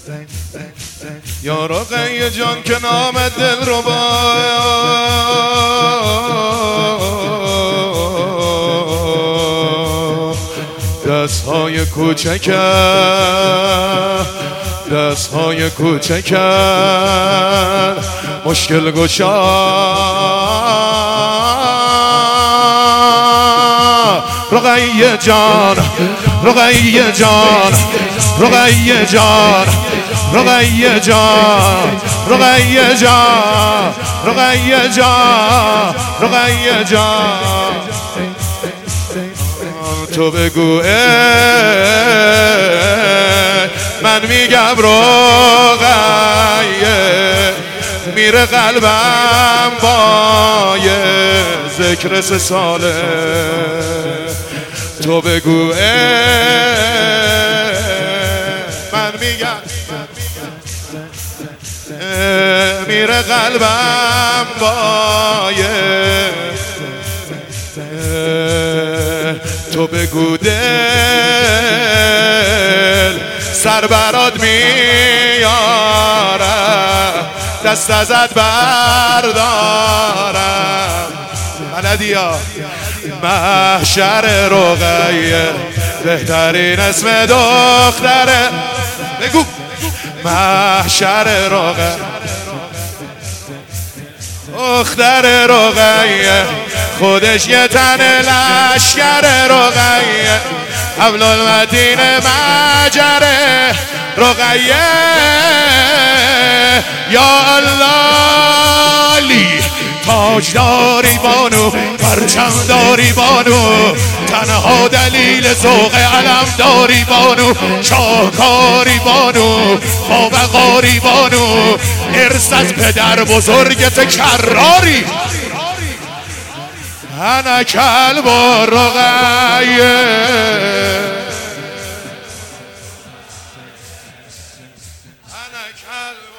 یا رقیه جان که نام دل رو با دستهای کوچکت مشکل گشا رقیه جان رقیه جان رقیه جان رقیه جان رقیه جان رقیه جان رقیه جان تو بگو من میگم رقیه میره قلبم با ذکر 3 ساله تو بگو من میگم میره قلبم با تو بگو دل سر برات میارم دست ازت بردارم بلدی ها محشر رقیه بهترین اسم دختره بگو محشر رقیه دختر رقیه خودش یه تن لشکر رقیه حبل المتین مجره رقیه یا الله تاجداری بانو پرچمداری بانو تنها دلیل ذوق علمداری بانو شاهکاری بانو باوقاری بانو ارث از پدر بزرگت کراری انا کلب رقیه انا کلب